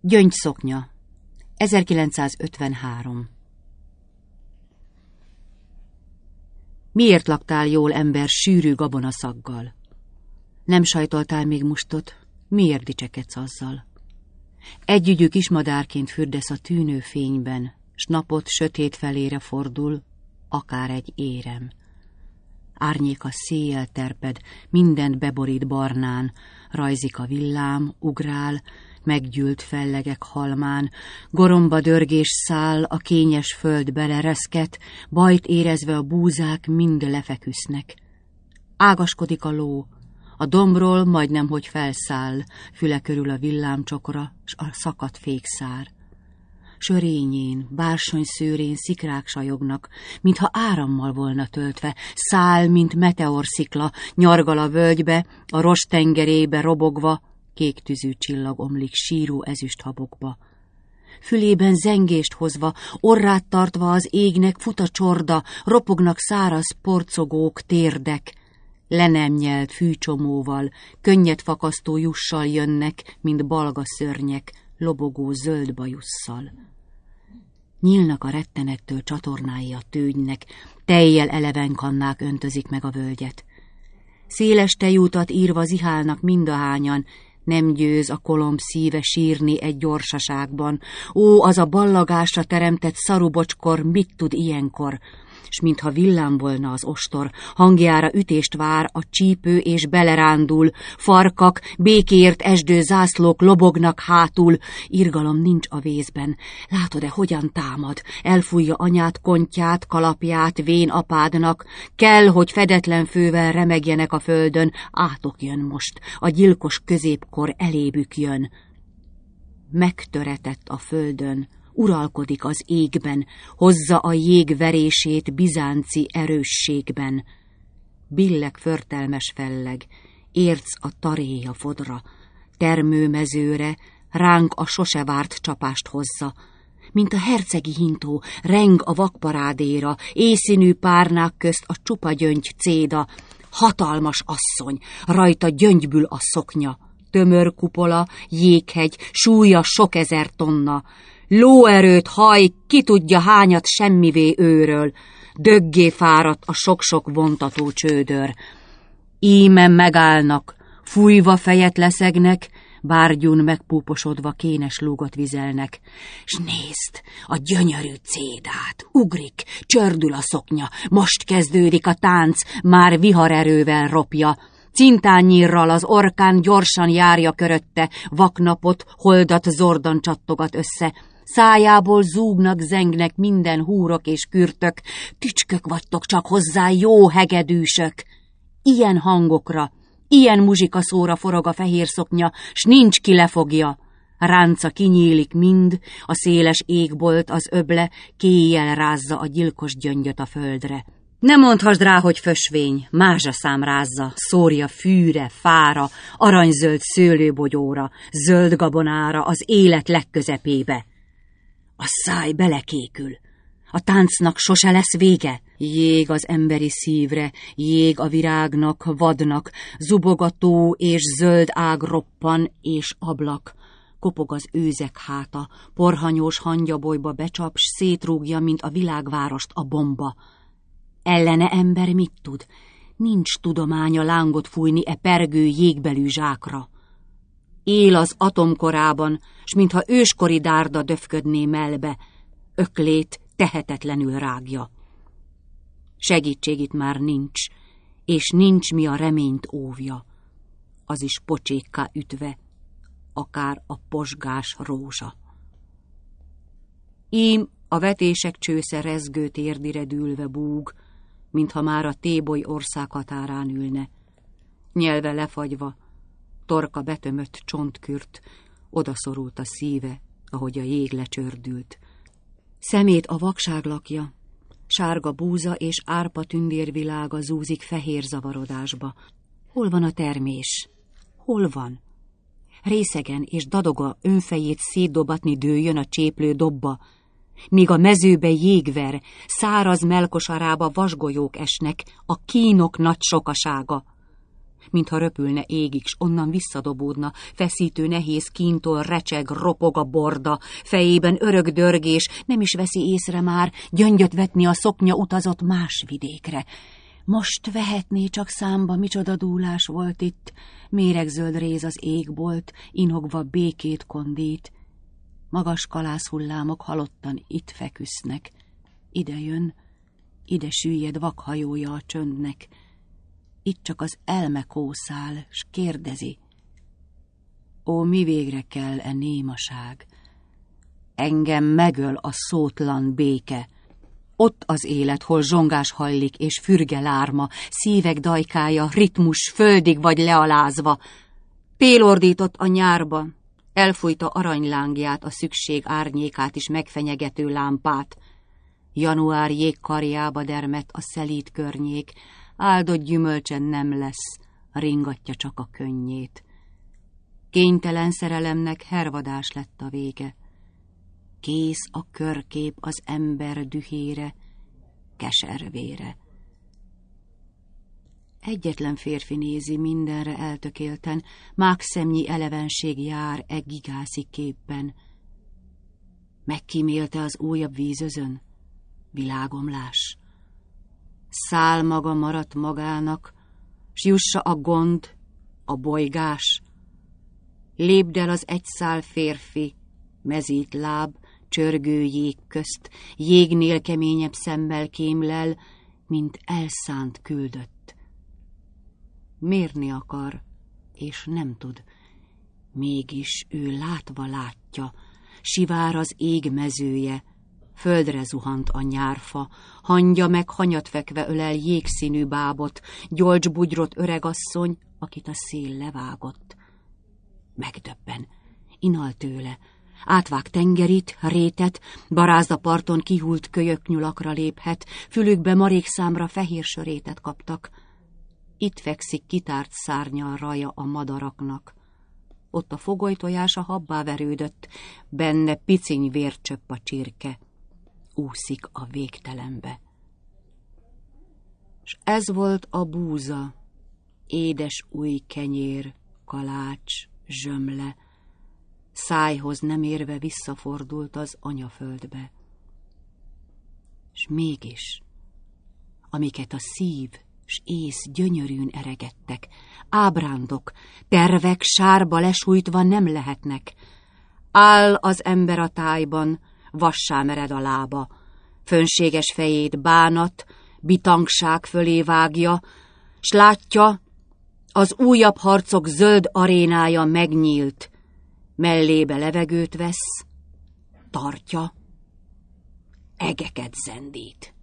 Gyöngyszoknya, 1953. Miért laktál jól, ember, sűrű gabonaszaggal? Nem sajtoltál még mustot, miért dicsekedsz azzal? Együgyű kismadárként fürdesz a tűnő fényben, s napot sötét felére fordul, akár egy érem. Árnyéka széjjel terped, mindent beborít barnán, rajzik a villám, ugrál, meggyűlt fellegek halmán, goromba dörgés száll, a kényes föld belereszket, bajt érezve a búzák mind lefeküsznek. Ágaskodik a ló, a dombról majdnem hogy felszáll, füle körül a villámcsokra, s a szakadt fékszár. Sörényén, bársonyszőrén szikrák sajognak, mintha árammal volna töltve, száll, mint meteorszikla, nyargal a völgybe, a rost tengerébe robogva, kék tüzű csillag omlik síró ezüsthabokba. Fülében zengést hozva, orrát tartva az égnek fut a csorda, ropognak száraz porcogók, térdek. Le nem nyelt fűcsomóval, könnyed fakasztó jussal jönnek, mint balga szörnyek, lobogó zöld bajusszal. Nyílnak a rettenettől csatornái a tőgynek, tejjel eleven kannák öntözik meg a völgyet. Széles tejútat írva zihálnak mindahányan, nem győz a kolomb szíve sírni egy gyorsaságban. Ó, az a ballagásra teremtett szarubocskor mit tud ilyenkor? S mintha villám volna az ostor, hangjára ütést vár a csípő és belerándul, farkak, békéért esdő zászlók lobognak hátul, irgalom nincs a vészben. Látod-e, hogyan támad? Elfújja anyát, kontját, kalapját, vén apádnak, kell, hogy fedetlen fővel remegjenek a földön, átok jön most, a gyilkos középkor elébük jön. Megtöretett a földön, uralkodik az égben, hozza a jég verését bizánci erősségben. Billeg förtelmes felleg, érc a taréja fodra, termőmezőre, ránk a sose várt csapást hozza. Mint a hercegi hintó, reng a vakparádéra, éjszínű párnák közt a csupa gyöngy céda. Hatalmas asszony, rajta gyöngybül a szoknya, tömör kupola, jéghegy, súlya sok ezer tonna. Lóerőt haj, ki tudja hányat semmivé őről, döggé fáradt a sok-sok vontató csődör. Íme megállnak, fújva fejet leszegnek, bárgyún megpúposodva kénes lúgot vizelnek. S nézd, a gyönyörű cédát, ugrik, csördül a szoknya, most kezdődik a tánc, már viharerővel ropja. Cintányírral az orkán gyorsan járja körötte, vaknapot, holdat zordan csattogat össze. Szájából zúgnak, zengnek minden húrok és kürtök, tücskök vagytok csak hozzá, jó hegedűsök. Ilyen hangokra, ilyen muzsikaszóra forog a fehér szoknya, s nincs ki lefogja. Ránca kinyílik mind, a széles égbolt az öble, kéjjel rázza a gyilkos gyöngyöt a földre. Ne mondhassd rá, hogy fösvény, mázsaszám rázza, szórja fűre, fára, aranyzöld szőlőbogyóra, zöld gabonára, az élet legközepébe. A száj belekékül, a táncnak sose lesz vége. Jég az emberi szívre, jég a virágnak, vadnak, zubogató és zöld ág roppan és ablak. Kopog az őzek háta, porhanyós hangyabolyba becsap, s szétrúgja, mint a világvárost a bomba. Ellene ember mit tud? Nincs tudománya lángot fújni e pergő jégbelű zsákra. Él az atomkorában, s mintha őskori dárda döfködné melbe, öklét tehetetlenül rágja. Segítség itt már nincs, és nincs mi a reményt óvja, az is pocsékká ütve, akár a posgás rózsa. Ím a vetések csősze rezgő térdire dűlve búg, mintha már a Téboly országhatárán ülne. Nyelve lefagyva, torka betömött csontkürt, odaszorult a szíve, ahogy a jég lecsördült. Szemét a vakság lakja, sárga búza és árpa tündérvilága zúzik fehér zavarodásba. Hol van a termés? Hol van? Részegen és dadoga önfejét szétdobatni dőljön a cséplő dobba, míg a mezőbe jégver, száraz melkosarába vasgolyók esnek, a kínok nagy sokasága. mintha röpülne égig, s onnan visszadobódna, feszítő nehéz kíntól recseg, ropog a borda, fejében örök dörgés, nem is veszi észre már, gyöngyöt vetni a szoknya utazott más vidékre. Most vehetné csak számba, micsoda dúlás volt itt, méregzöld réz az égbolt, inogva békét kondít. Magas kalászhullámok halottan itt feküsznek. Ide jön, ide süllyed vakhajója a csöndnek. Itt csak az elme kószál, s kérdezi. Ó, mi végre kell némaság? Engem megöl a szótlan béke. Ott az élet, hol zsongás hajlik és fürge lárma, szívek dajkája, ritmus földig vagy lealázva. Pélordított a nyárba, elfújta aranylángját, a szükség árnyékát is megfenyegető lámpát. Január jégkarjába dermet a szelíd környék, áldott gyümölcsen nem lesz, ringatja csak a könnyét. Kénytelen szerelemnek hervadás lett a vége. Kész a körkép az ember dühére, keservére. Egyetlen férfi nézi mindenre eltökélten, mákszemnyi elevenség jár e gigászi képben. Megkímélte az újabb vízözön? Világomlás. Szál maga maradt magának, s jussa a gond, a bolygás. Lépd el az egyszál férfi, mezít láb, csörgő jég közt, jégnél keményebb szemmel kémlel, mint elszánt küldött. Mérni akar, és nem tud, mégis ő látva látja, sivár az ég mezője, földre zuhant a nyárfa, hangya meg hanyatfekve ölel jégszínű bábot, gyolcsbugyrott öregasszony, akit a szél levágott. Megdöbben, inal tőle, átvág tengerit, rétet, barázdaparton kihult kölyöknyulakra léphet, fülükbe marékszámra fehér sörétet kaptak. Itt fekszik kitárt szárnyal raja a madaraknak. Ott a fogolytojása habbá verődött, benne piciny vércsöpp a csirke. Úszik a végtelenbe. S ez volt a búza, édes új kenyér, kalács, zsömle, szájhoz nem érve visszafordult az anyaföldbe. S mégis, amiket a szív s ész gyönyörűn eregettek, ábrándok, tervek sárba lesújtva nem lehetnek. Áll az ember a tájban, vassá mered a lába, fönséges fejét bánat, bitangság fölé vágja, s látja, az újabb harcok zöld arénája megnyílt, mellébe levegőt vesz, tartja, egeket zendít.